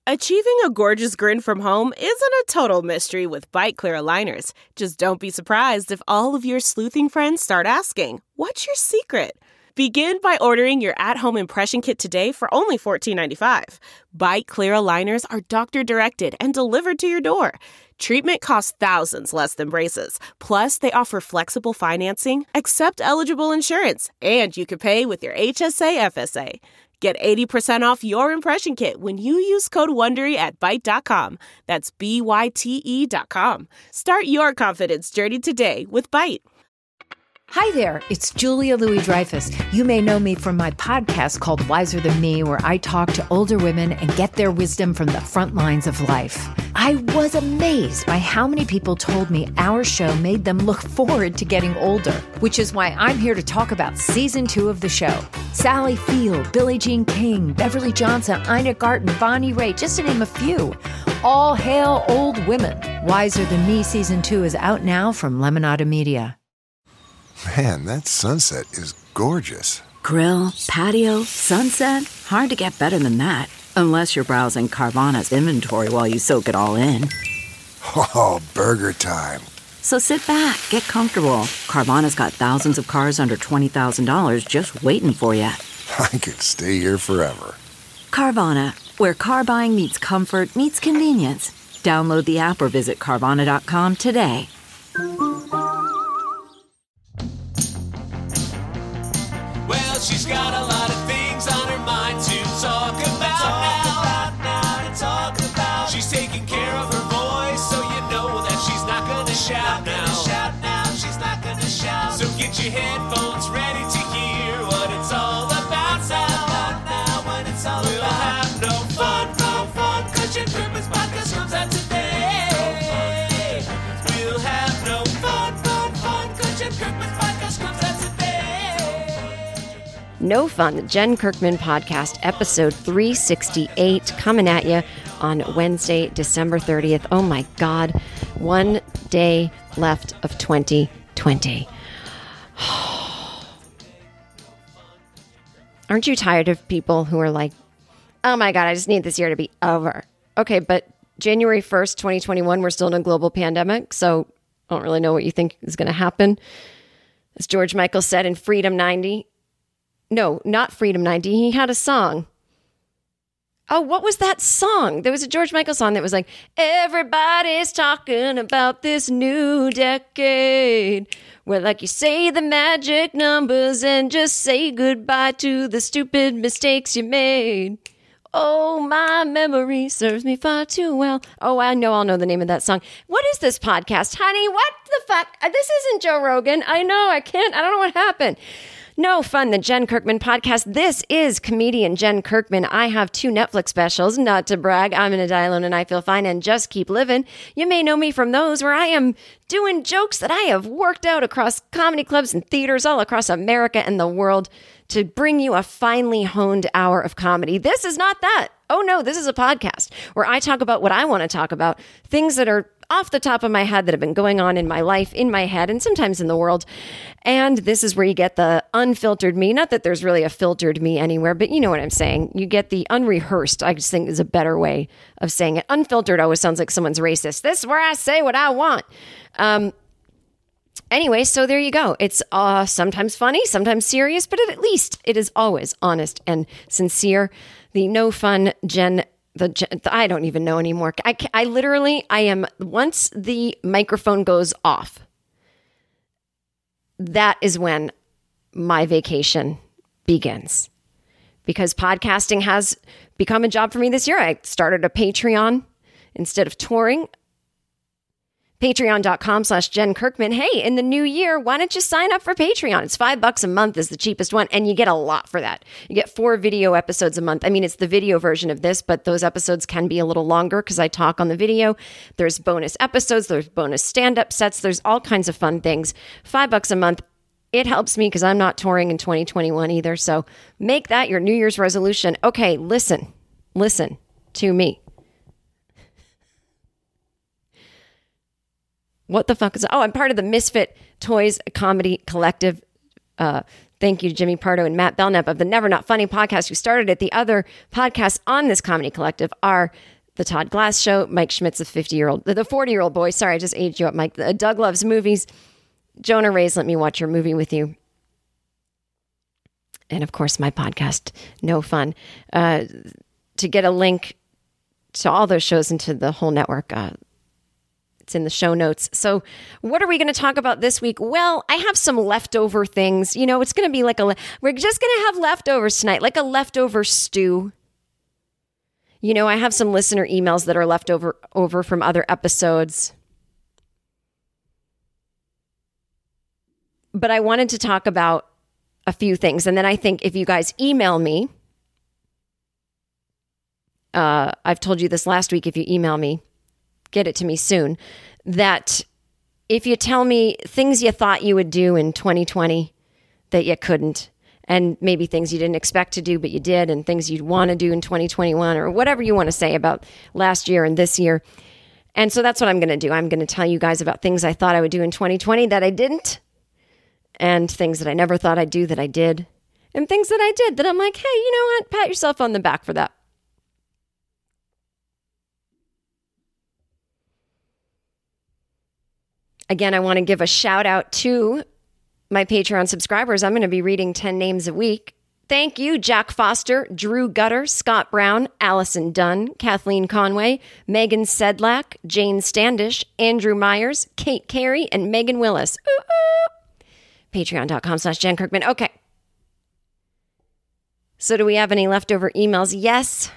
Achieving a gorgeous grin from home isn't a total mystery with Byte Clear aligners. Just don't be surprised if all of your sleuthing friends start asking, "What's your secret?" Begin by ordering your at-home impression kit today for only $14.95. Byte Clear aligners are doctor-directed and delivered to your door. Treatment costs thousands less than braces. Plus, they offer flexible financing, accept eligible insurance, and you can pay with your HSA FSA. Get 80% off your impression kit when you use code WONDERY at Byte.com. That's BYTE.com. Start your confidence journey today with Byte. Hi there, it's Julia Louis-Dreyfus. You may know me from my podcast called Wiser Than Me, where I talk to older women and get their wisdom from the front lines of life. I was amazed by how many people told me our show made them look forward to getting older, which is why I'm here to talk about season 2 of the show. Sally Field, Billie Jean King, Beverly Johnson, Ina Garten, Bonnie Raitt, just to name a few. All hail old women. Wiser Than Me season 2 is out now from Lemonada Media. Man, that sunset is gorgeous. Grill, patio, sunset. Hard to get better than that. Unless you're browsing Carvana's inventory while you soak it all in. Oh, burger time. So sit back, get comfortable. Carvana's got thousands of cars under $20,000 just waiting for you. I could stay here forever. Carvana, where car buying meets comfort meets convenience. Download the app or visit Carvana.com today. Well, she's got a lot of things on her mind to talk about now. She's taking care of her voice, so you know that she's not gonna shout now. She's not gonna shout. So get your headphones ready to hear what it's all about now. What it's all we'll about. Have no fun, 'cause Jen Kirkman's podcast comes out today. We'll have no fun, 'cause Jen Kirkman's podcast comes out today. No Fun, the Jen Kirkman Podcast, episode 368, coming at you on Wednesday, December 30th. Oh my God, 1 day left of 2020. Aren't you tired of people who are like, oh my God, I just need this year to be over? Okay, but January 1st, 2021, we're still in a global pandemic, so I don't really know what you think is going to happen. As George Michael said in Freedom 90, no, not Freedom 90. He had a song. Oh, what was that song? There was a George Michael song that was like, everybody's talking about this new decade, where like you say the magic numbers and just say goodbye to the stupid mistakes you made. Oh, my memory serves me far too well. Oh, I'll know the name of that song. What is this podcast? Honey, what the fuck? This isn't Joe Rogan. I know, I don't know what happened. No Fun, the Jen Kirkman Podcast. This is comedian Jen Kirkman. I have 2 Netflix specials, not to brag. I'm gonna die alone and I feel fine and just keep living. You may know me from those where I am doing jokes that I have worked out across comedy clubs and theaters all across America and the world to bring you a finely honed hour of comedy. This is not that. Oh no, this is a podcast where I talk about what I want to talk about, things that are off the top of my head that have been going on in my life, in my head, and sometimes in the world. And this is where you get the unfiltered me. Not that there's really a filtered me anywhere, but you know what I'm saying. You get the unrehearsed, I just think is a better way of saying it. Unfiltered always sounds like someone's racist. This is where I say what I want. Anyway, so there you go. It's sometimes funny, sometimes serious, but at least it is always honest and sincere. The No Fun Jen, I don't even know anymore. I literally am, once the microphone goes off, that is when my vacation begins. Because podcasting has become a job for me this year. I started a Patreon instead of touring. Patreon.com/Jen Kirkman. Hey, in the new year, why don't you sign up for Patreon? It's $5 a month is the cheapest one, and you get a lot for that. You get 4 video episodes a month. I mean, it's the video version of this, but those episodes can be a little longer because I talk on the video. There's bonus episodes. There's bonus stand-up sets. There's all kinds of fun things. $5 a month. It helps me because I'm not touring in 2021 either. So make that your New Year's resolution. Okay, listen to me. What the fuck is... Oh, I'm part of the Misfit Toys Comedy Collective Thank you to Jimmy Pardo and Matt Belknap of the Never Not Funny podcast, who started it. The other podcasts on this comedy collective are The Todd Glass Show, Mike Schmidt's the 40-year-old boy. Sorry, I just aged you up, Mike. Doug Loves Movies, Jonah Ray's Let Me Watch Your Movie With You. And of course, my podcast, No Fun. To get a link to all those shows and to the whole network, it's in the show notes. So what are we going to talk about this week? Well, I have some leftover things. You know, it's going to be like we're just going to have leftovers tonight, like a leftover stew. You know, I have some listener emails that are left over from other episodes. But I wanted to talk about a few things. And then I think if you guys email me, I've told you this last week, if you email me, get it to me soon, that if you tell me things you thought you would do in 2020 that you couldn't, and maybe things you didn't expect to do but you did, and things you'd want to do in 2021, or whatever you want to say about last year and this year. And so that's what I'm going to do. I'm going to tell you guys about things I thought I would do in 2020 that I didn't, and things that I never thought I'd do that I did, and things that I did that I'm like, hey, you know what? Pat yourself on the back for that. Again, I want to give a shout out to my Patreon subscribers. I'm going to be reading 10 names a week. Thank you, Jack Foster, Drew Gutter, Scott Brown, Allison Dunn, Kathleen Conway, Megan Sedlak, Jane Standish, Andrew Myers, Kate Carey, and Megan Willis. Ooh, ooh. Patreon.com/Jen Kirkman. Okay. So do we have any leftover emails? Yes.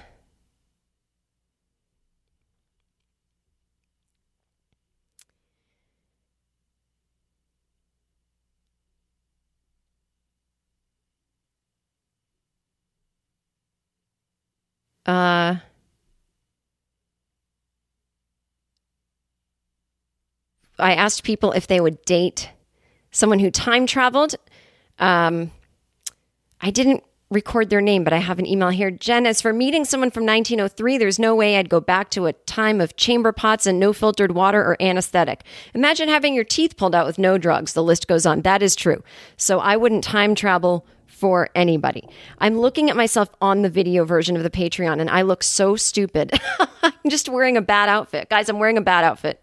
I asked people if they would date someone who time traveled. I didn't record their name, but I have an email here. Jen, as for meeting someone from 1903, there's no way I'd go back to a time of chamber pots and no filtered water or anesthetic. Imagine having your teeth pulled out with no drugs. The list goes on. That is true. So I wouldn't time travel for anybody. I'm looking at myself on the video version of the Patreon, and I look so stupid. I'm just wearing a bad outfit. Guys, I'm wearing a bad outfit.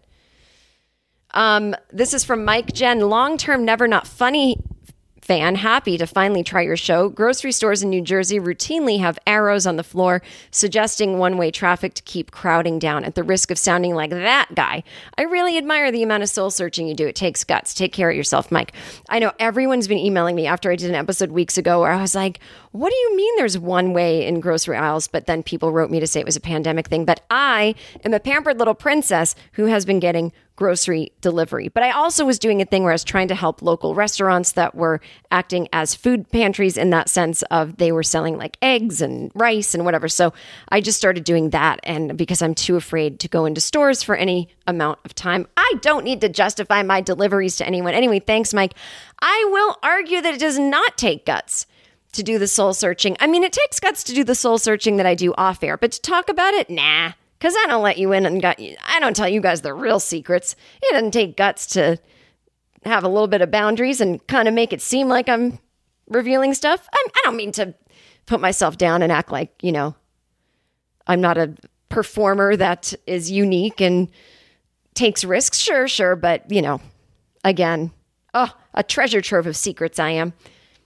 This is from Mike Jen, long-term Never Not Funny fan, happy to finally try your show. Grocery stores in New Jersey routinely have arrows on the floor suggesting one-way traffic to keep crowding down at the risk of sounding like that guy. I really admire the amount of soul searching you do. It takes guts. Take care of yourself, Mike. I know everyone's been emailing me after I did an episode weeks ago where I was like, what do you mean there's one way in grocery aisles? But then people wrote me to say it was a pandemic thing. But I am a pampered little princess who has been getting grocery delivery. But I also was doing a thing where I was trying to help local restaurants that were acting as food pantries in that sense of they were selling like eggs and rice and whatever. So I just started doing that. And because I'm too afraid to go into stores for any amount of time, I don't need to justify my deliveries to anyone. Anyway, thanks, Mike. I will argue that it does not take guts to do the soul searching. I mean, it takes guts to do the soul searching that I do off air, but to talk about it, nah. Because I don't let you in and I don't tell you guys the real secrets. It doesn't take guts to have a little bit of boundaries and kind of make it seem like I'm revealing stuff. I don't mean to put myself down and act like, you know, I'm not a performer that is unique and takes risks. Sure. But, you know, again, a treasure trove of secrets I am.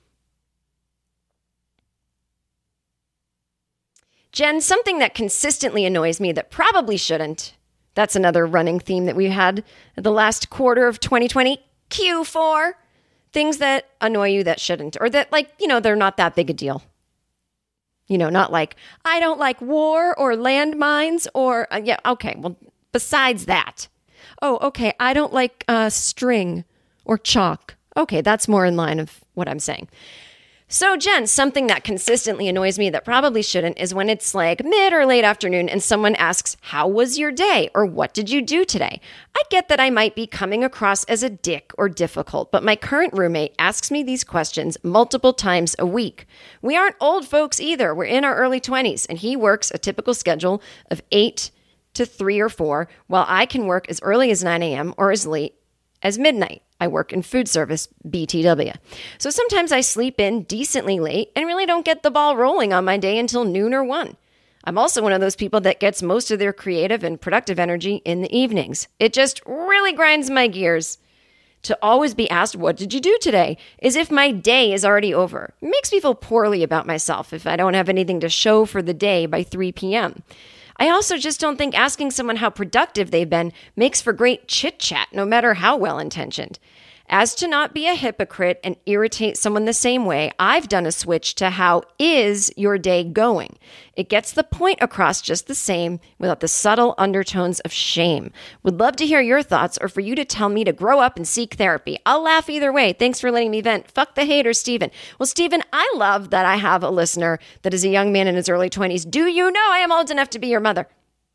Jen, something that consistently annoys me that probably shouldn't. That's another running theme that we've had the last quarter of 2020. Q4. Things that annoy you that shouldn't. Or that, like, you know, they're not that big a deal. You know, not like, I don't like war or landmines or, yeah, okay. Well, besides that. Oh, okay. I don't like string or chalk. Okay, that's more in line of what I'm saying. So, Jen, something that consistently annoys me that probably shouldn't is when it's like mid or late afternoon and someone asks, how was your day? Or what did you do today? I get that I might be coming across as a dick or difficult, but my current roommate asks me these questions multiple times a week. We aren't old folks either. We're in our early 20s, and he works a typical schedule of 8 to 3 or 4, while I can work as early as 9 a.m. or as late as midnight. I work in food service, BTW. So sometimes I sleep in decently late and really don't get the ball rolling on my day until noon or 1. I'm also one of those people that gets most of their creative and productive energy in the evenings. It just really grinds my gears to always be asked, what did you do today? As if my day is already over. It makes me feel poorly about myself if I don't have anything to show for the day by 3 p.m. I also just don't think asking someone how productive they've been makes for great chit-chat, no matter how well-intentioned. As to not be a hypocrite and irritate someone the same way, I've done a switch to how is your day going. It gets the point across just the same without the subtle undertones of shame. Would love to hear your thoughts or for you to tell me to grow up and seek therapy. I'll laugh either way. Thanks for letting me vent. Fuck the haters, Stephen. Well, Stephen, I love that I have a listener that is a young man in his early 20s. Do you know I am old enough to be your mother?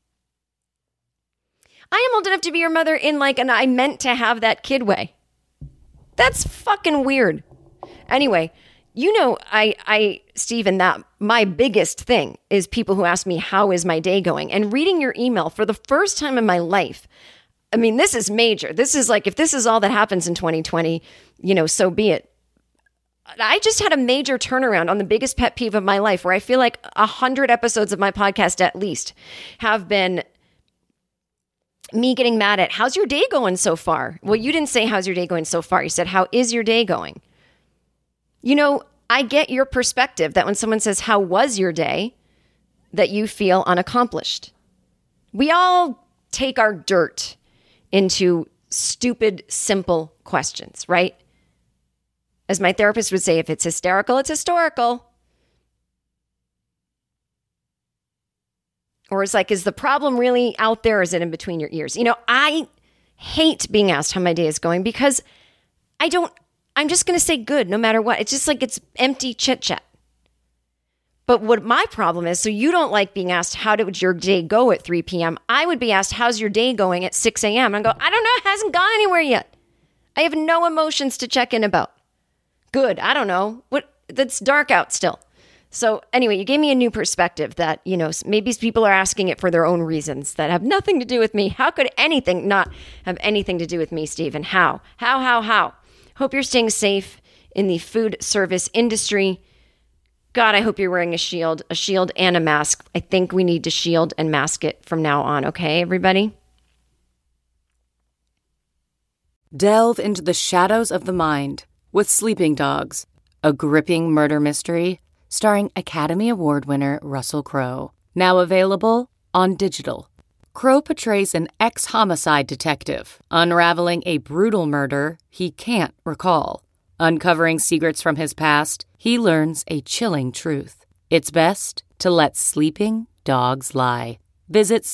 I am old enough to be your mother in like an I meant to have that kid way. That's fucking weird. Anyway, you know, Stephen, that my biggest thing is people who ask me, how is my day going? And reading your email for the first time in my life, I mean, this is major. This is like, if this is all that happens in 2020, you know, so be it. I just had a major turnaround on the biggest pet peeve of my life where I feel like 100 episodes of my podcast at least have been me getting mad at, how's your day going so far? Well, you didn't say, how's your day going so far? You said, how is your day going? You know, I get your perspective that when someone says, how was your day? That you feel unaccomplished. We all take our dirt into stupid, simple questions, right? As my therapist would say, if it's hysterical, it's historical. Or it's like, is the problem really out there or is it in between your ears? You know, I hate being asked how my day is going because I'm just going to say good no matter what. It's just like it's empty chit chat. But what my problem is, so you don't like being asked, how did your day go at 3 p.m.? I would be asked, how's your day going at 6 a.m.? And I go, I don't know, it hasn't gone anywhere yet. I have no emotions to check in about. Good, I don't know. That's dark out still. So anyway, you gave me a new perspective that, you know, maybe people are asking it for their own reasons that have nothing to do with me. How could anything not have anything to do with me, Stephen? How? Hope you're staying safe in the food service industry. God, I hope you're wearing a shield and a mask. I think we need to shield and mask it from now on. Okay, everybody? Delve into the shadows of the mind with Sleeping Dogs, a gripping murder mystery starring Academy Award winner Russell Crowe. Now available on digital. Crowe portrays an ex-homicide detective, unraveling a brutal murder he can't recall. Uncovering secrets from his past, he learns a chilling truth. It's best to let sleeping dogs lie. Visit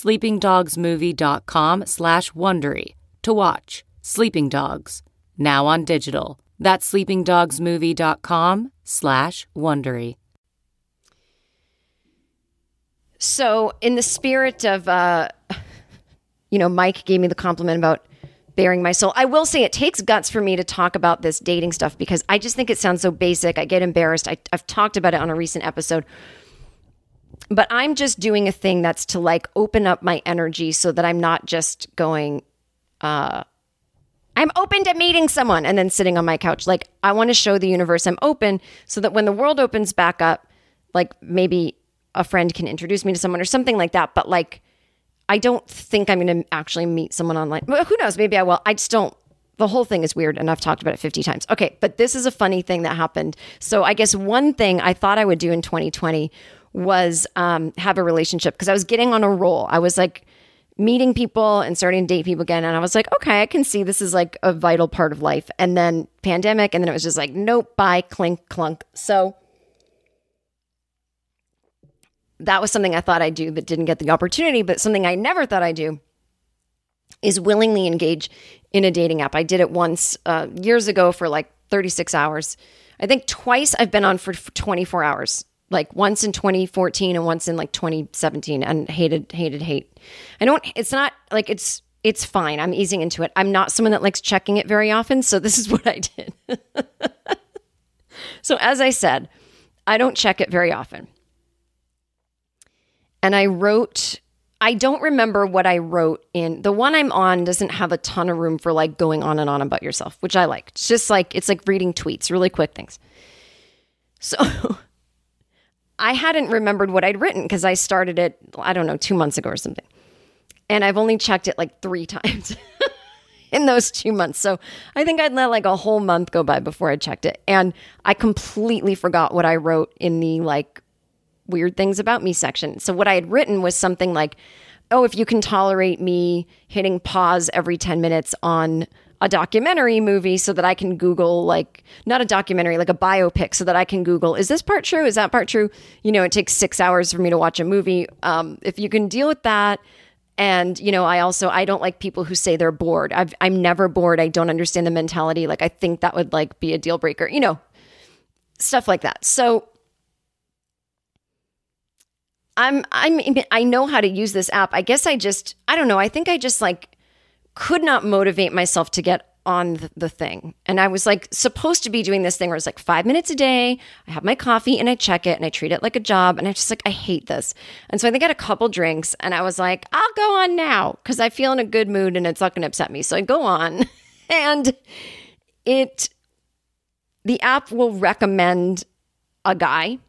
sleepingdogsmovie.com/Wondery to watch Sleeping Dogs, now on digital. That's sleepingdogsmovie.com/Wondery. So in the spirit of, Mike gave me the compliment about bearing my soul. I will say it takes guts for me to talk about this dating stuff because I just think it sounds so basic. I get embarrassed. I've talked about it on a recent episode. But I'm just doing a thing that's to like open up my energy so that I'm not just going, I'm open to meeting someone and then sitting on my couch. Like I want to show the universe I'm open so that when the world opens back up, like maybe a friend can introduce me to someone or something like that. But like, I don't think I'm going to actually meet someone online. Well, who knows? Maybe I will. I just don't. The whole thing is weird and I've talked about it 50 times. Okay, but this is a funny thing that happened. So I guess one thing I thought I would do in 2020 was have a relationship because I was getting on a roll. I was like meeting people and starting to date people again. And I was like, okay, I can see this is like a vital part of life. And then pandemic. And then it was just like, nope, bye, clink, clunk. So that was something I thought I'd do but didn't get the opportunity. But something I never thought I'd do is willingly engage in a dating app. I did it once years ago for like 36 hours. I think twice I've been on for 24 hours, like once in 2014 and once in like 2017 and hate. It's not like it's fine. I'm easing into it. I'm not someone that likes checking it very often. So this is what I did. So as I said, I don't check it very often. And I wrote I don't remember what I wrote in. The one I'm on doesn't have a ton of room for like going on and on about yourself, which I like. It's just like, it's like reading tweets, really quick things. So I hadn't remembered what I'd written because I started it, I don't know, 2 months ago or something. And I've only checked it like 3 times in those 2 months. So I think I'd let like a whole month go by before I checked it. And I completely forgot what I wrote in the like weird things about me section. So what I had written was something like, oh, if you can tolerate me hitting pause every 10 minutes on a documentary movie so that I can Google, like, not a documentary, like a biopic, so that I can Google, is this part true? Is that part true? You know, it takes 6 hours for me to watch a movie. If you can deal with that. And, you know, I don't like people who say they're bored. I'm never bored. I don't understand the mentality. Like, I think that would like be a deal breaker, you know, stuff like that. So I know how to use this app. I guess I don't know. I think I just like could not motivate myself to get on the thing. And I was like supposed to be doing this thing where it's like 5 minutes a day. I have my coffee and I check it and I treat it like a job. And I just like, I hate this. And so I think I had a couple drinks and I was like, I'll go on now because I feel in a good mood and it's not going to upset me. So I go on and the app will recommend a guy.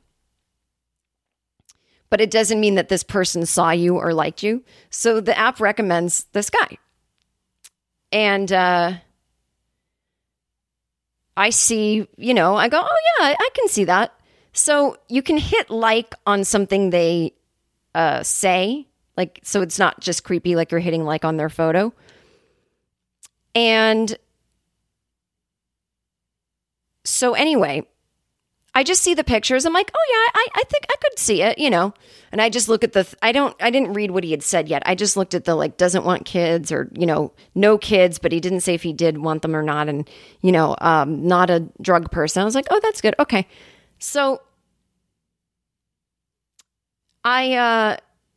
But it doesn't mean that this person saw you or liked you. So the app recommends this guy. And I see, you know, I go, oh yeah, I can see that. So you can hit like on something they say, like, so it's not just creepy, like you're hitting like on their photo. And so anyway, I just see the pictures. I'm like, oh yeah, I think I could see it, you know. And I just look at I didn't read what he had said yet. I just looked at the like doesn't want kids or, you know, no kids, but he didn't say if he did want them or not. And, you know, not a drug person. I was like, oh, that's good. Okay. So I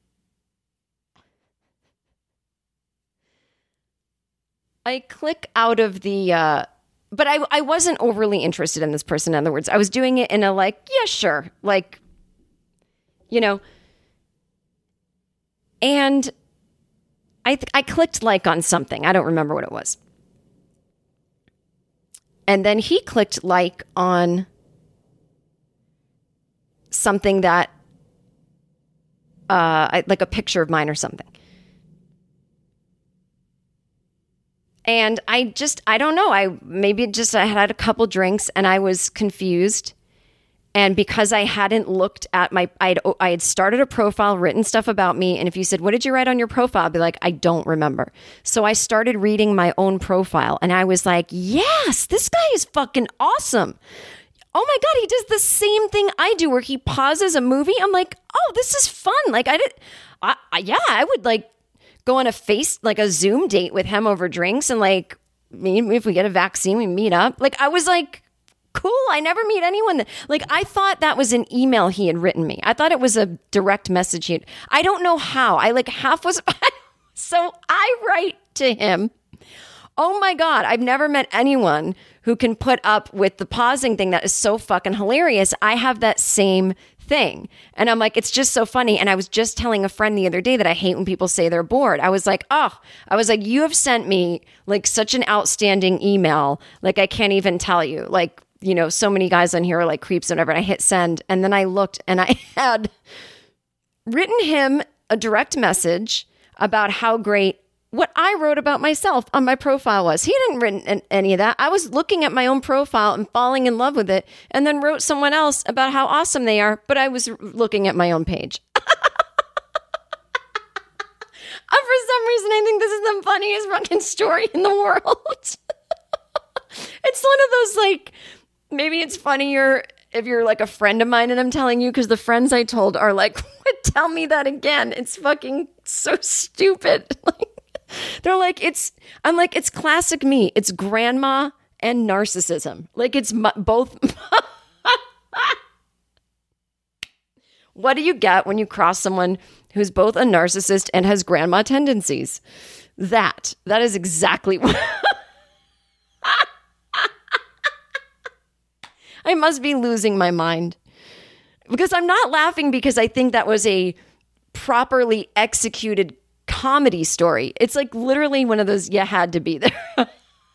click out of the, but I wasn't overly interested in this person. In other words, I was doing it in a like, yeah, sure. Like, you know, and I clicked like on something. I don't remember what it was. And then he clicked like on something that, like a picture of mine or something. And I don't know. I had a couple drinks and I was confused. And because I hadn't looked at I had started a profile, written stuff about me. And if you said, what did you write on your profile? I'd be like, I don't remember. So I started reading my own profile and I was like, yes, this guy is fucking awesome. Oh my God, he does the same thing I do where he pauses a movie. I'm like, oh, this is fun. Like I would like go on a Zoom date with him over drinks and like, if we get a vaccine, we meet up. Like I was like, cool. I never meet anyone like I thought that was an email he had written me. I thought it was a direct message. I don't know how. I like half was. So I write to him. Oh my God. I've never met anyone who can put up with the pausing thing. That is so fucking hilarious. I have that same thing. And I'm like, it's just so funny. And I was just telling a friend the other day that I hate when people say they're bored. I was like, you have sent me like such an outstanding email. Like I can't even tell you. Like, you know, so many guys on here are like creeps and whatever. And I hit send. And then I looked and I had written him a direct message about how great what I wrote about myself on my profile was. He hadn't written any of that. I was looking at my own profile and falling in love with it and then wrote someone else about how awesome they are. But I was looking at my own page. For some reason, I think this is the funniest fucking story in the world. It's one of those like, maybe it's funnier if you're like a friend of mine and I'm telling you, because the friends I told are like, tell me that again. It's fucking so stupid. Like, they're like, I'm like, it's classic me. It's grandma and narcissism. Like it's both. What do you get when you cross someone who's both a narcissist and has grandma tendencies? That is exactly what. I must be losing my mind because I'm not laughing because I think that was a properly executed comedy story. It's like literally one of those, you had to be there.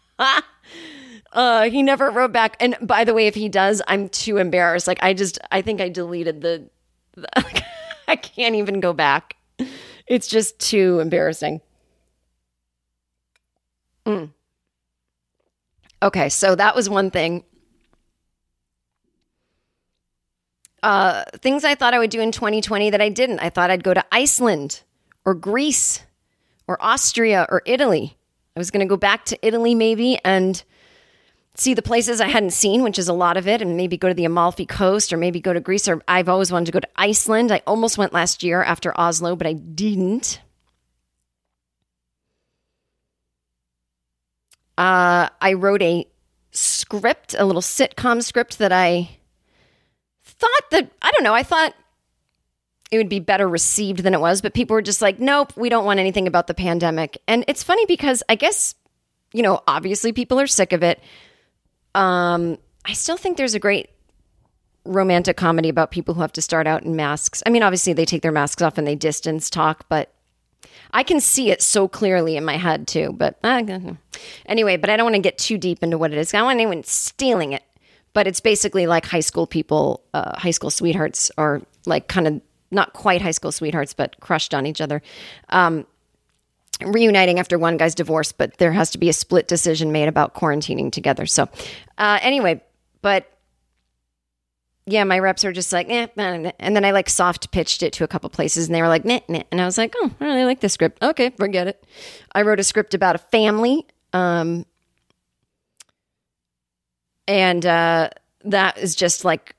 He never wrote back. And by the way, if he does, I'm too embarrassed. Like, I think I deleted the I can't even go back. It's just too embarrassing. Okay, so that was one thing. Things I thought I would do in 2020 that I didn't. I thought I'd go to Iceland or Greece or Austria or Italy. I was going to go back to Italy maybe and see the places I hadn't seen, which is a lot of it, and maybe go to the Amalfi Coast or maybe go to Greece. Or I've always wanted to go to Iceland. I almost went last year after Oslo, but I didn't. I wrote a script, a little sitcom script that I thought it would be better received than it was, but people were just like, nope, we don't want anything about the pandemic. And it's funny because I guess, obviously people are sick of it. I still think there's a great romantic comedy about people who have to start out in masks. I mean, obviously they take their masks off and they distance talk, but I can see it so clearly in my head too. But anyway, but I don't want to get too deep into what it is. I don't want anyone stealing it. But it's basically like high school people, high school sweethearts, or like kind of not quite high school sweethearts, but crushed on each other, reuniting after one guy's divorce. But there has to be a split decision made about quarantining together. So anyway, but yeah, my reps are just like, and then I like soft pitched it to a couple places and they were like, nah. And I was like, oh, I really like this script. Okay, forget it. I wrote a script about a family. And that is just like,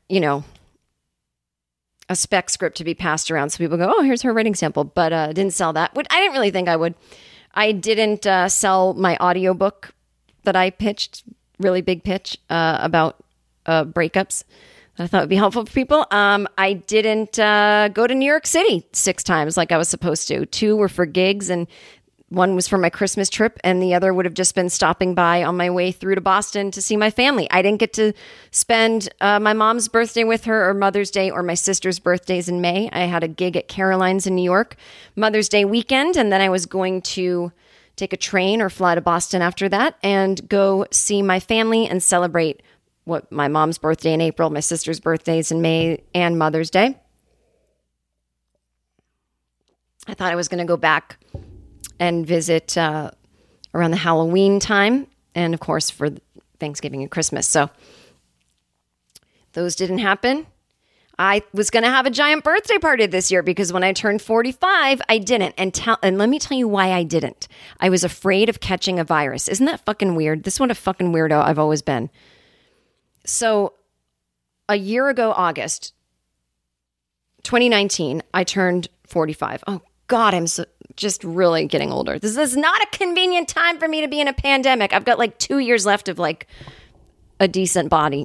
a spec script to be passed around. So people go, oh, here's her writing sample. But didn't sell that. I didn't really think I would. I didn't sell my audiobook that I pitched, really big pitch, about breakups that I thought would be helpful for people. I didn't go to New York City 6 times like I was supposed to. 2 were for gigs and one was for my Christmas trip, and the other would have just been stopping by on my way through to Boston to see my family. I didn't get to spend my mom's birthday with her, or Mother's Day, or my sister's birthdays in May. I had a gig at Caroline's in New York Mother's Day weekend, and then I was going to take a train or fly to Boston after that and go see my family and celebrate my mom's birthday in April, my sister's birthdays in May, and Mother's Day. I thought I was going to go back and visit around the Halloween time, and of course for Thanksgiving and Christmas. So those didn't happen. I was going to have a giant birthday party this year because when I turned 45, I didn't. And let me tell you why I didn't. I was afraid of catching a virus. Isn't that fucking weird? This is what a fucking weirdo I've always been. So a year ago, August 2019, I turned 45. Oh God, I'm just really getting older. This is not a convenient time for me to be in a pandemic. I've got like 2 years left of like a decent body.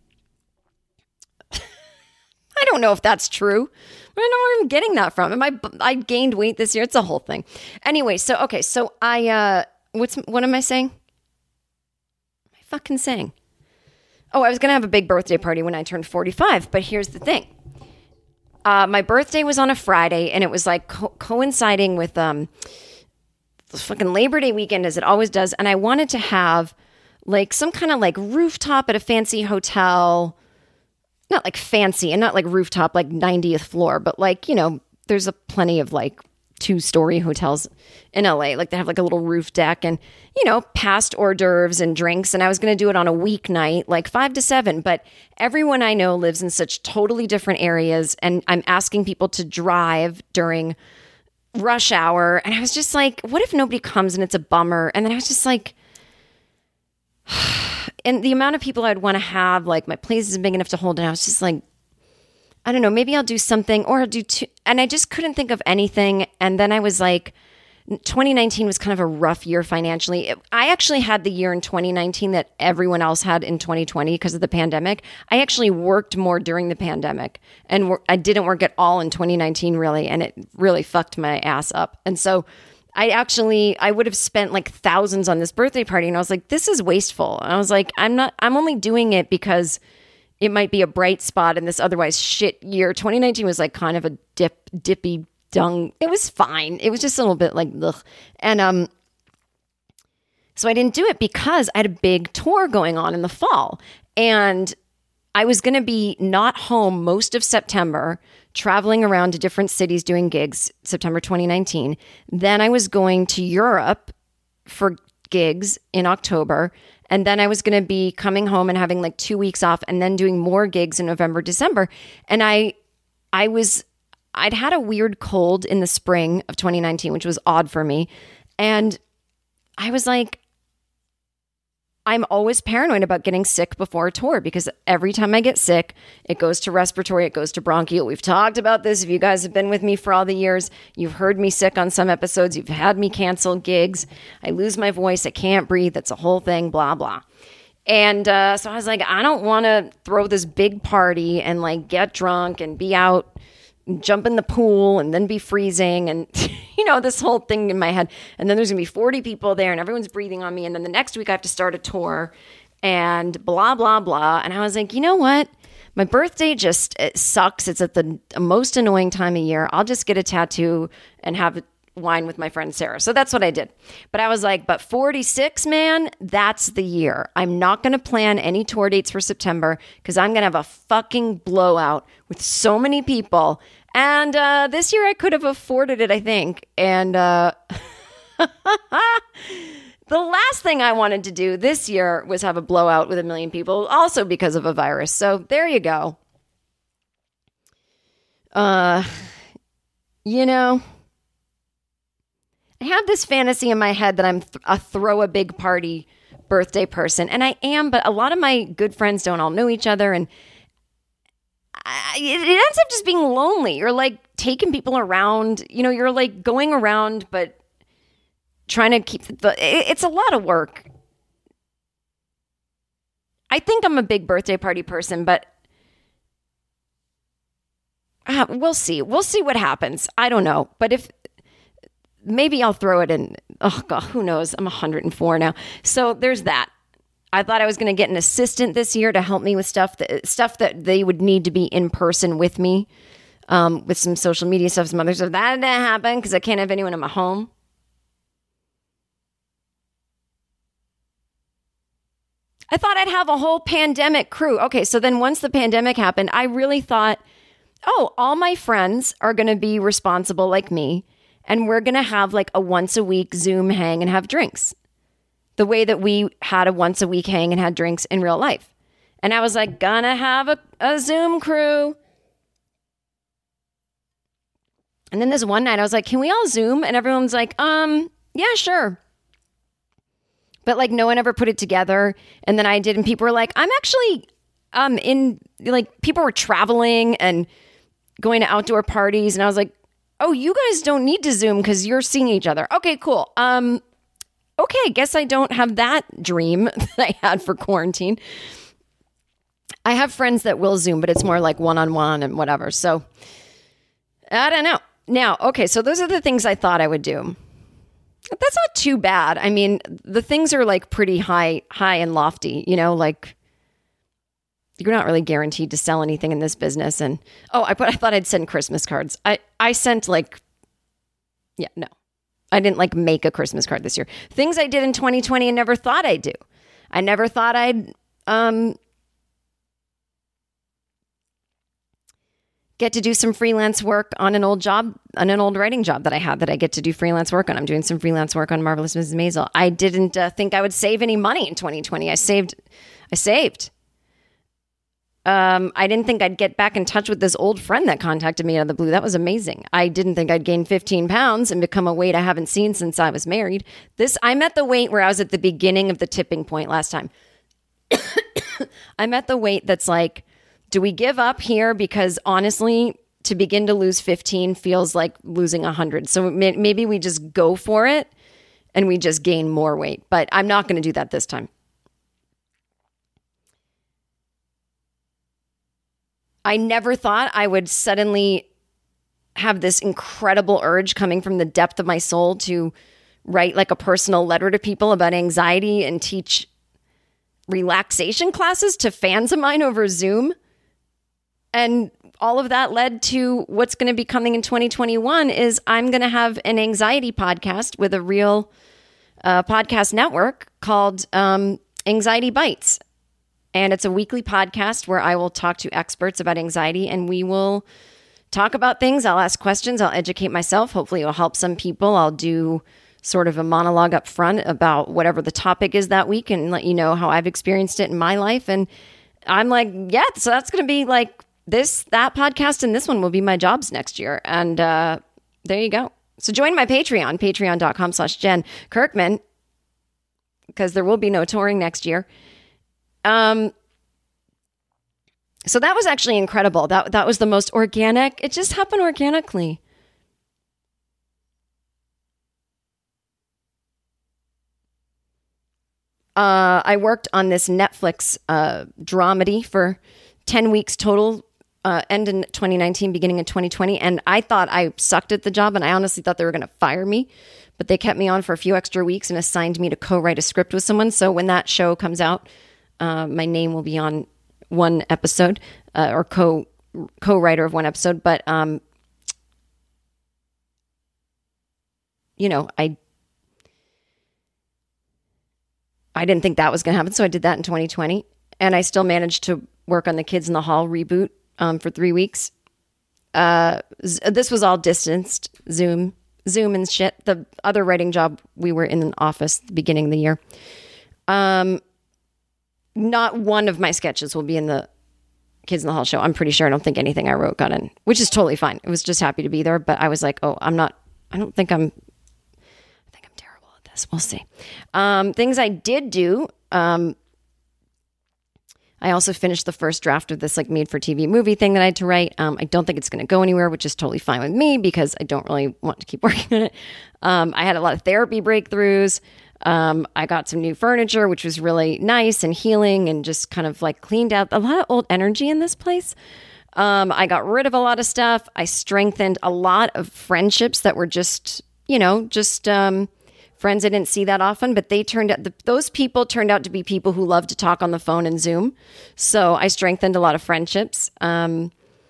I don't know if that's true. I don't know where I'm getting that from. I gained weight this year. It's a whole thing. Anyway, so I what am I saying? What am I fucking saying? Oh, I was gonna have a big birthday party when I turned 45, but here's the thing. My birthday was on a Friday, and it was like coinciding with the fucking Labor Day weekend, as it always does. And I wanted to have like some kind of like rooftop at a fancy hotel, not like fancy and not like rooftop, like 90th floor, but like, there's plenty of like 2-story hotels in LA. Like they have like a little roof deck and, past hors d'oeuvres and drinks. And I was going to do it on a weeknight, like 5 to 7. But everyone I know lives in such totally different areas. And I'm asking people to drive during rush hour. And I was just like, what if nobody comes and it's a bummer? And then I was just like, and the amount of people I'd want to have, like my place isn't big enough to hold. And I was just like, I don't know, maybe I'll do something or I'll do 2. And I just couldn't think of anything. And then I was like, 2019 was kind of a rough year financially. I actually had the year in 2019 that everyone else had in 2020 because of the pandemic. I actually worked more during the pandemic and I didn't work at all in 2019 really. And it really fucked my ass up. And so I would have spent like thousands on this birthday party. And I was like, this is wasteful. And I was like, I'm only doing it because it might be a bright spot in this otherwise shit year. 2019 was like kind of a dippy dung. It was fine. It was just a little bit like, ugh. And so I didn't do it because I had a big tour going on in the fall. And I was going to be not home most of September, traveling around to different cities doing gigs, September 2019. Then I was going to Europe for gigs in October. And then I was going to be coming home and having like 2 weeks off and then doing more gigs in November, December. And I'd had a weird cold in the spring of 2019, which was odd for me. And I was like, I'm always paranoid about getting sick before a tour because every time I get sick, it goes to respiratory, it goes to bronchial. We've talked about this. If you guys have been with me for all the years, you've heard me sick on some episodes. You've had me cancel gigs. I lose my voice. I can't breathe. That's a whole thing, blah, blah. And so I was like, I don't want to throw this big party and like get drunk and be out, jump in the pool and then be freezing and, you know, this whole thing in my head. And then there's going to be 40 people there and everyone's breathing on me. And then the next week I have to start a tour and blah, blah, blah. And I was like, you know what? My birthday just it sucks. It's at the most annoying time of year. I'll just get a tattoo and have wine with my friend Sarah. So that's what I did. But I was like, but 46, man, that's the year. I'm not going to plan any tour dates for September because I'm going to have a fucking blowout with so many people. And this year I could have afforded it, I think. And the last thing I wanted to do this year was have a blowout with 1 million people, also because of a virus. So there you go. You know, I have this fantasy in my head that I'm a throw a big party birthday person. And I am, but a lot of my good friends don't all know each other. And it ends up just being lonely. You're like taking people around, you know, you're like going around, but trying to keep it's a lot of work. I think I'm a big birthday party person, but we'll see. We'll see what happens. I don't know. But if maybe I'll throw it in. Oh God, who knows? I'm 104 now. So there's that. I thought I was going to get an assistant this year to help me with stuff that they would need to be in person with me, with some social media stuff, some other stuff. That didn't happen because I can't have anyone in my home. I thought I'd have a whole pandemic crew. Okay, so then once the pandemic happened, I really thought, oh, all my friends are going to be responsible like me, and we're going to have like a once a week Zoom hang and have drinks. The way that we had a once a week hang and had drinks in real life. And I was like, gonna have a Zoom crew. And then this one night I was like, can we all Zoom? And everyone's like, yeah, sure. But like no one ever put it together. And then I did, and people were like, I'm actually people were traveling and going to outdoor parties. And I was like, oh, you guys don't need to Zoom because you're seeing each other. Okay, cool. Okay, guess I don't have that dream that I had for quarantine. I have friends that will Zoom, but it's more like one-on-one and whatever. So I don't know. Now, okay, so those are the things I thought I would do. That's not too bad. I mean, the things are like pretty high and lofty, you know, like you're not really guaranteed to sell anything in this business. And I thought I'd send Christmas cards. I sent no. I didn't like make a Christmas card this year. Things I did in 2020 and never thought I'd do. I never thought I'd get to do some freelance work on an old writing job that I had that I get to do freelance work on. I'm doing some freelance work on Marvelous Mrs. Maisel. I didn't think I would save any money in 2020. I saved. I didn't think I'd get back in touch with this old friend that contacted me out of the blue. That was amazing. I didn't think I'd gain 15 pounds and become a weight I haven't seen since I was married. I'm at the weight where I was at the beginning of the tipping point last time. I'm at the weight that's like, do we give up here? Because honestly, to begin to lose 15 feels like losing 100. So maybe we just go for it and we just gain more weight. But I'm not going to do that this time. I never thought I would suddenly have this incredible urge coming from the depth of my soul to write like a personal letter to people about anxiety and teach relaxation classes to fans of mine over Zoom. And all of that led to what's going to be coming in 2021 is I'm going to have an anxiety podcast with a real podcast network called Anxiety Bites. And it's a weekly podcast where I will talk to experts about anxiety, and we will talk about things. I'll ask questions. I'll educate myself. Hopefully it'll help some people. I'll do sort of a monologue up front about whatever the topic is that week and let you know how I've experienced it in my life. And I'm like, yeah, so that's going to be like that podcast and this one will be my jobs next year. And there you go. So join my Patreon, patreon.com/Jen Kirkman, because there will be no touring next year. So that was actually incredible. That was the most organic. It just happened organically. I worked on this Netflix dramedy for 10 weeks total, end in 2019, beginning in 2020. And I thought I sucked at the job, and I honestly thought they were going to fire me. But they kept me on for a few extra weeks and assigned me to co-write a script with someone. So when that show comes out, my name will be on one episode or co-writer of one episode. But, I didn't think that was going to happen. So I did that in 2020. And I still managed to work on the Kids in the Hall reboot for 3 weeks. This was all distanced, Zoom and shit. The other writing job, we were in an office at the beginning of the year. Not one of my sketches will be in the Kids in the Hall show. I'm pretty sure. I don't think anything I wrote got in, which is totally fine. I was just happy to be there. But I was like, I think I'm terrible at this. We'll see. Things I did do. I also finished the first draft of this like made for TV movie thing that I had to write. I don't think it's going to go anywhere, which is totally fine with me because I don't really want to keep working on it. I had a lot of therapy breakthroughs. I got some new furniture, which was really nice and healing and just kind of like cleaned out a lot of old energy in this place. I got rid of a lot of stuff. I strengthened a lot of friendships that were just friends I didn't see that often, but those people turned out to be people who love to talk on the phone and Zoom. So I strengthened a lot of friendships. I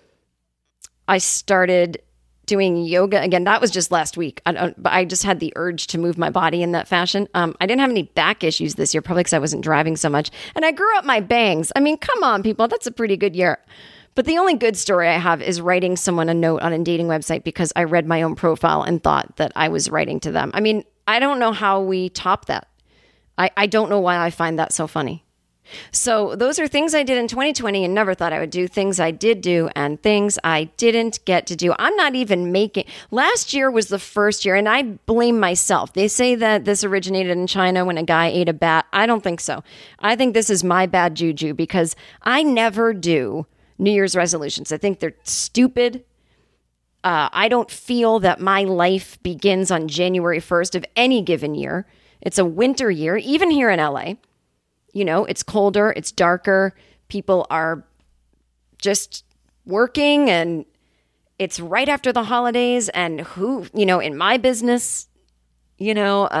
started doing yoga again. That was just last week. But I just had the urge to move my body in that fashion. I didn't have any back issues this year, probably because I wasn't driving so much. And I grew up my bangs. I mean, come on, people. That's a pretty good year. But the only good story I have is writing someone a note on a dating website because I read my own profile and thought that I was writing to them. I mean, I don't know how we top that. I don't know why I find that so funny. So those are things I did in 2020 and never thought I would do. Things I did do and things I didn't get to do. I'm not even making... Last year was the first year, and I blame myself. They say that this originated in China when a guy ate a bat. I don't think so. I think this is my bad juju because I never do New Year's resolutions. I think they're stupid. I don't feel that my life begins on January 1st of any given year. It's a winter year, even here in LA. You know, it's colder, it's darker. People are just working and it's right after the holidays. And in my business, you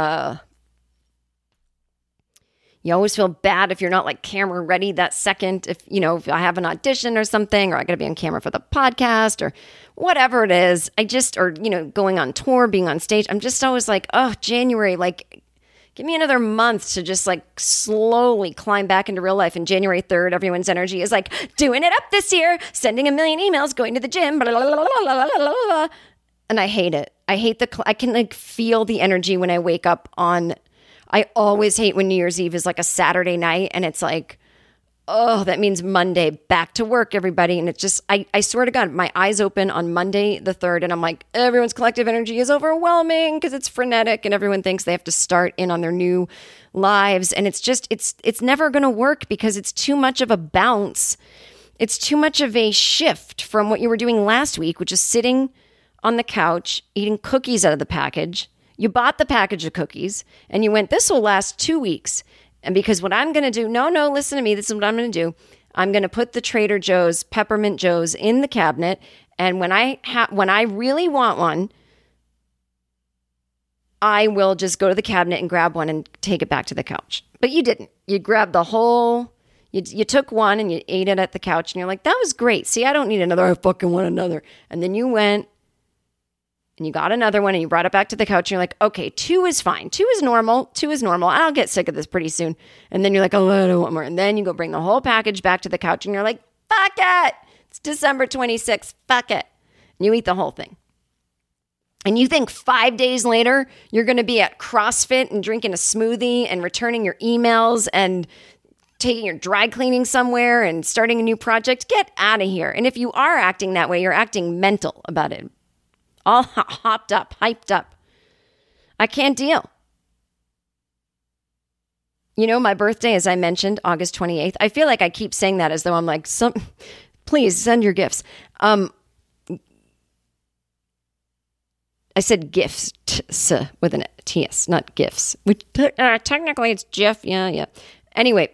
always feel bad if you're not like camera ready that second. If I have an audition or something, or I got to be on camera for the podcast or whatever it is, going on tour, being on stage. I'm just always like, oh, January, like give me another month to just like slowly climb back into real life. And January 3rd, everyone's energy is like doing it up this year, sending a million emails, going to the gym, blah, blah, blah, blah, blah, blah, blah. And I hate it. I hate I can like feel the energy when I wake up on... I always hate when New Year's Eve is like a Saturday night and it's like, oh, that means Monday, back to work, everybody. And it's just, I swear to God, my eyes open on Monday the 3rd and I'm like, everyone's collective energy is overwhelming because it's frenetic and everyone thinks they have to start in on their new lives. And it's just, it's never going to work because it's too much of a bounce. It's too much of a shift from what you were doing last week, which is sitting on the couch, eating cookies out of the package. You bought the package of cookies and you went, this will last 2 weeks. And because what I'm going to do, no, listen to me. This is what I'm going to do. I'm going to put the Trader Joe's Peppermint Joe's in the cabinet. And when I really want one, I will just go to the cabinet and grab one and take it back to the couch. But you didn't. You grabbed the whole You took one and you ate it at the couch and you're like, that was great. See, I don't need another. I fucking want another. And then you went and you got another one and you brought it back to the couch and you're like, okay, 2 is fine. 2 is normal. 2 is normal. I'll get sick of this pretty soon. And then you're like, oh, I don't want more. And then you go bring the whole package back to the couch and you're like, fuck it. It's December 26th. Fuck it. And you eat the whole thing. And you think 5 days later, you're going to be at CrossFit and drinking a smoothie and returning your emails and taking your dry cleaning somewhere and starting a new project? Get out of here. And if you are acting that way, you're acting mental about it. All hopped up, hyped up. I can't deal. You know, my birthday, as I mentioned, August 28th. I feel like I keep saying that as though I'm like, please send your gifts. I said gifts with an TS, not gifts. Which technically it's GIF. Yeah. Anyway.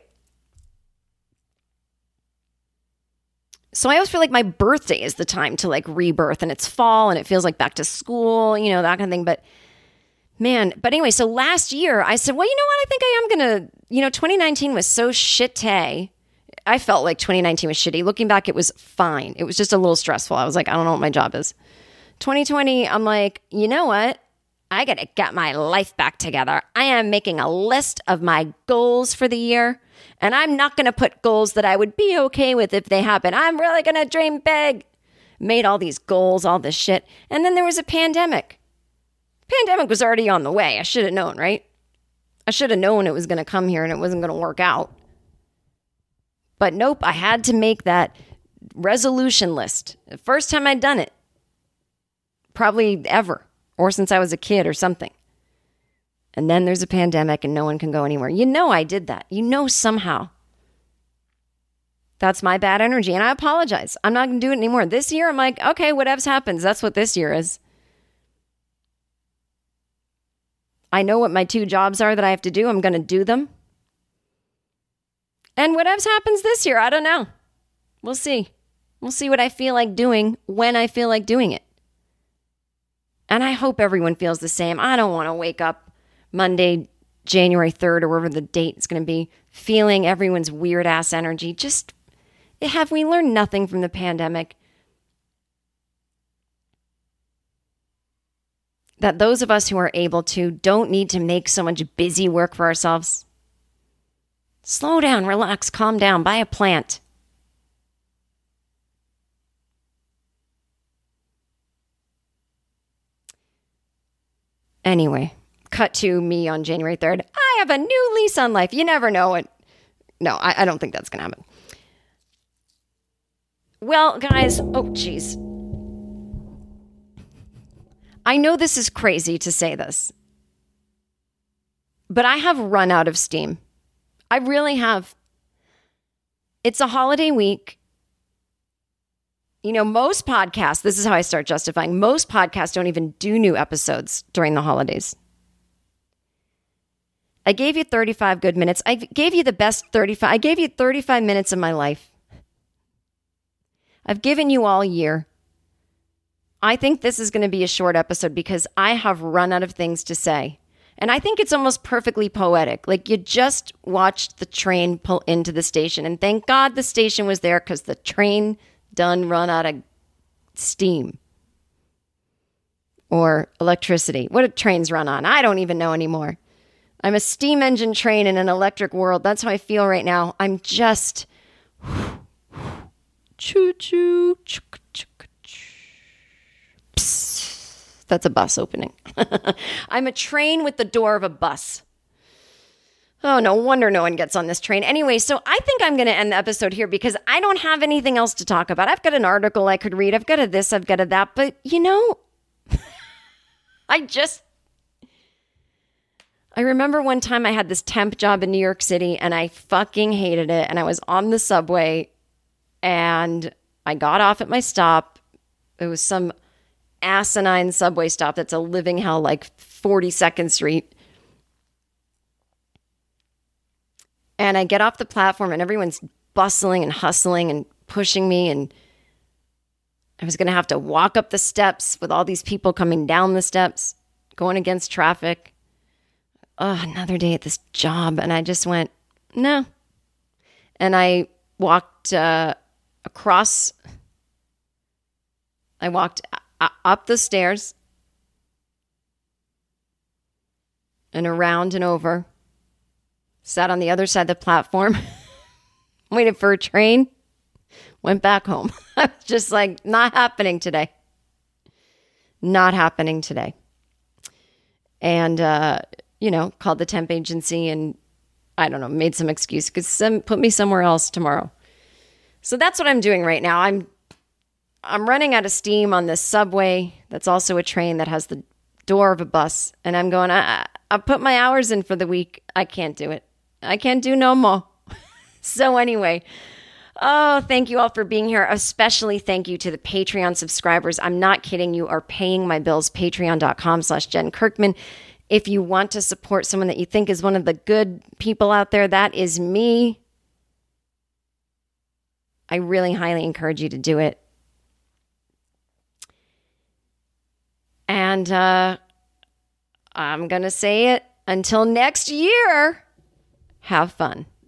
So I always feel like my birthday is the time to like rebirth, and it's fall and it feels like back to school, you know, that kind of thing. But anyway, so last year I said, well, you know what? I think I am going to, 2019 was so shitty. I felt like 2019 was shitty. Looking back, it was fine. It was just a little stressful. I was like, I don't know what my job is. 2020, I'm like, you know what? I got to get my life back together. I am making a list of my goals for the year. And I'm not going to put goals that I would be okay with if they happen. I'm really going to dream big. Made all these goals, all this shit. And then there was a pandemic. Pandemic was already on the way. I should have known, right? I should have known it was going to come here and it wasn't going to work out. But nope, I had to make that resolution list. The first time I'd done it. Probably ever. Or since I was a kid or something. And then there's a pandemic and no one can go anywhere. You know I did that. You know somehow. That's my bad energy. And I apologize. I'm not going to do it anymore. This year, I'm like, okay, whatever happens. That's what this year is. I know what my 2 jobs are that I have to do. I'm going to do them. And whatever happens this year, I don't know. We'll see. We'll see what I feel like doing when I feel like doing it. And I hope everyone feels the same. I don't want to wake up Monday, January 3rd, or wherever the date is going to be, feeling everyone's weird ass energy. Just, have we learned nothing from the pandemic? That those of us who are able to don't need to make so much busy work for ourselves. Slow down, relax, calm down, buy a plant. Anyway. Cut to me on January 3rd. I have a new lease on life. You never know it. No, I don't think that's going to happen. Well, guys, geez. I know this is crazy to say this, but I have run out of steam. I really have. It's a holiday week. Most podcasts, this is how I start justifying, most podcasts don't even do new episodes during the holidays. I gave you 35 good minutes. I gave you the best 35. I gave you 35 minutes of my life. I've given you all year. I think this is going to be a short episode because I have run out of things to say. And I think it's almost perfectly poetic. Like you just watched the train pull into the station. And thank God the station was there because the train done run out of steam. Or electricity. What do trains run on? I don't even know anymore. I'm a steam engine train in an electric world. That's how I feel right now. I'm just choo-choo. Psst. That's a bus opening. I'm a train with the door of a bus. Oh, no wonder no one gets on this train. Anyway, so I think I'm going to end the episode here because I don't have anything else to talk about. I've got an article I could read. I've got a this, I've got a that. But, I remember one time I had this temp job in New York City and I fucking hated it. And I was on the subway and I got off at my stop. It was some asinine subway stop that's a living hell, like 42nd Street. And I get off the platform and everyone's bustling and hustling and pushing me. And I was going to have to walk up the steps with all these people coming down the steps, going against traffic. Oh, another day at this job. And I just went, no. And I walked across. I walked up the stairs and around and over. Sat on the other side of the platform. Waited for a train. Went back home. I was just like, not happening today. Not happening today. And, called the temp agency and, I don't know, made some excuse because put me somewhere else tomorrow. So that's what I'm doing right now. I'm running out of steam on this subway that's also a train that has the door of a bus. And I'm going, I put my hours in for the week. I can't do it. I can't do no more. So anyway, thank you all for being here. Especially thank you to the Patreon subscribers. I'm not kidding. You are paying my bills. Patreon.com/Jen Kirkman. If you want to support someone that you think is one of the good people out there, that is me. I really highly encourage you to do it. And I'm going to say it. Until next year, have fun.